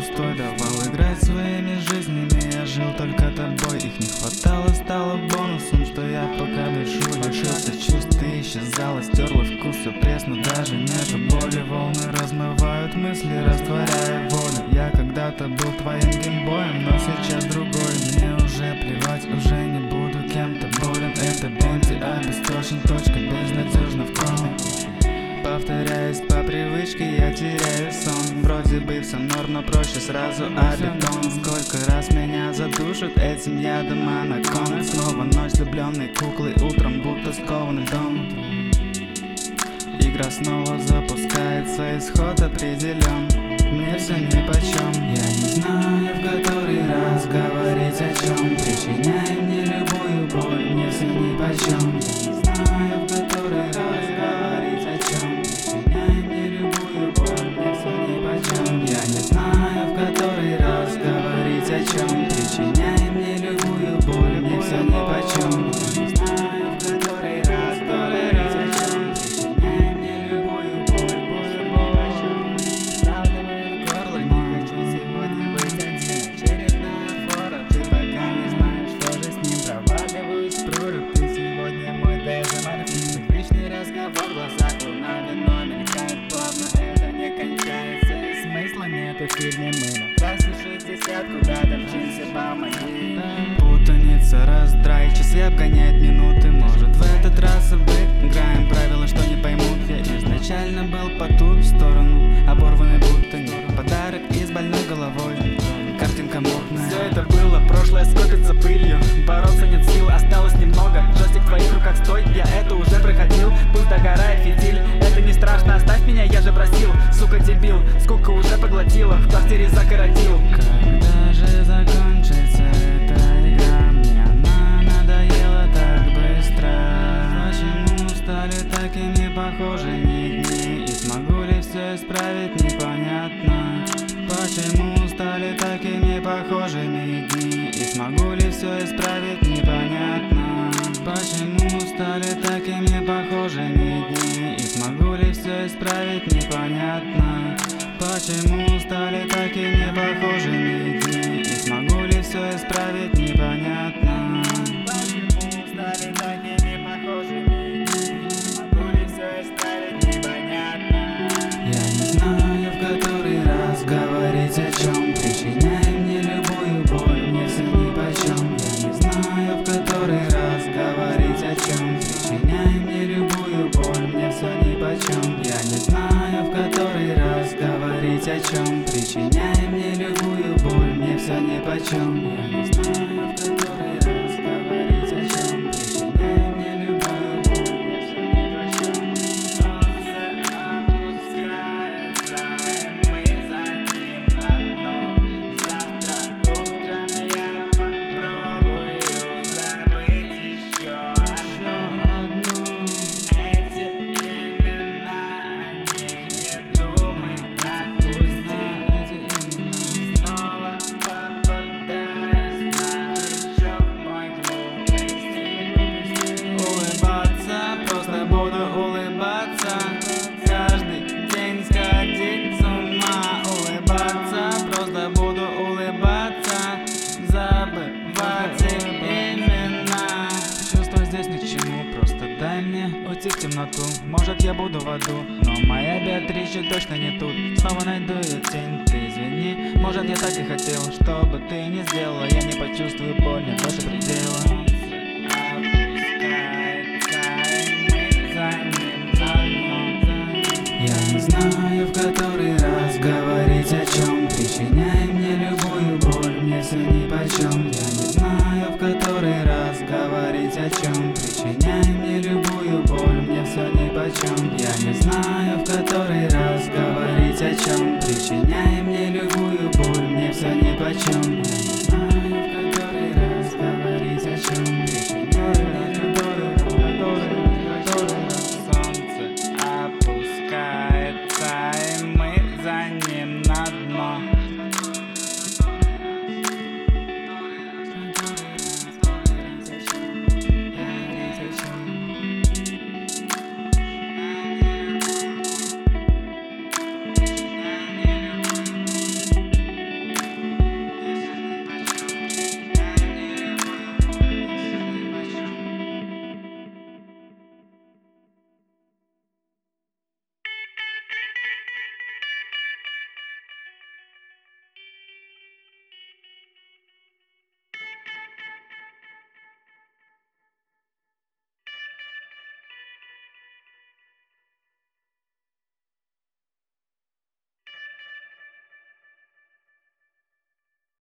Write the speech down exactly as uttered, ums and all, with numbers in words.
пустой. Давал играть своими жизнями, я жил только тобой. Их не хватало, стало бонусом, что я пока дышу. Лишился чувств, ты исчезала, стерла вкус, все пресно, даже нету боли. Волны размывают мысли, растворяя волю. Я когда-то был твоим геймбоем, но сейчас другой. Мне уже плевать, уже не буду кем-то болен. Это бенти, обесточен, точка безнадежна в коме. Повторяюсь по привычке, я теряю сон. Вроде бы все норм, но проще сразу обетон. Сколько раз меня задушат этим ядом анакон. Снова ночь влюбленной куклы, утром будто скован льдом. Игра снова запускается, исход определен. Мне все нипочем. Я не знаю, в который раз говорить о чем. Причиняй мне любую боль, мне все нипочем. Я не знаю, в который раз говорить о чем. Причиняй мне любую боль, мне все нипочем. Я не знаю, в который раз говорить о чем. Причиняй мне любую боль, мне все нипочем. Я не знаю, в который раз говорить о чем. Причиняй мне любую боль, боль, боль. Ставлю горло, не хочу сегодня быть один. Очередная фора, ты пока не знаешь, что же с ним. Проваливаюсь в прорубь, ты сегодня мой дезоморфин. Лишний разговор в глазах лунами, но мелькает плавно. Это не кончается, и смысла нету в фильме. Мы на трассе шестьдесят, куда-то мчимся, помоги. Путаница, раздрай, часы обгоняет минуты. Может, в этот раз обыграем правила, что не поймут. Я изначально был по ту сторону, оборванный будто не подарок и с больной головой. Картинка мутная. Все это было, прошлое скопится пылью. Бороться нет сил, осталось немного. Джойстик в твоих руках, стой, я это уже проходил. Пусть догорает фитиль, это не страшно, оставь меня, я же просил. Сука, дебил, скука уже поглотила, в квартире закоротил. Когда же закончится эта игра? Мне она надоела так быстро. Почему стали такими похожими дни? И смогу ли все исправить, непонятно. Почему стали такими похожими дни? И смогу ли все исправить, непонятно. Почему стали такими похожими дни? И смогу ли все исправить, непонятно. Почему стали такими похожими дни? И смогу ли все исправить, непонятно. Почему стали такими похожими дни? Смогу ли все исправить, непонятно. Я не знаю, в который раз говорить о чем. Причиняй мне любую боль, мне все нипочем. Я не знаю, в который раз говорить о чем. Причиняй мне любую боль, мне все нипочем. Я не знаю, в который раз говорить о чем. Причиняй мне любую боль, мне все нипочем. Я не знаю, в который раз говорить о чем. Причиняй мне любую боль, мне все нипочем. Солнце опускается, и мы за ним одно. Завтра утром я попробую забыть еще одну. Эти имена, они не думай, отпусти. Снова попадаюсь на крючок, мой глупый стиль. Улыбаться, просто буду улыбаться. Каждый день сходить с ума. Улыбаться, просто буду улыбаться. Забывать их имена. Чувства здесь ни к чему, просто дай мне уйти в темноту. Может, я буду в аду, но моя Беатрича точно не тут. Снова найду ее тень, ты извини. Может, я так и хотел, чтобы ты не сделала. Я не почувствую боль, нет больше предела. Я не знаю, в который раз говорить о чем.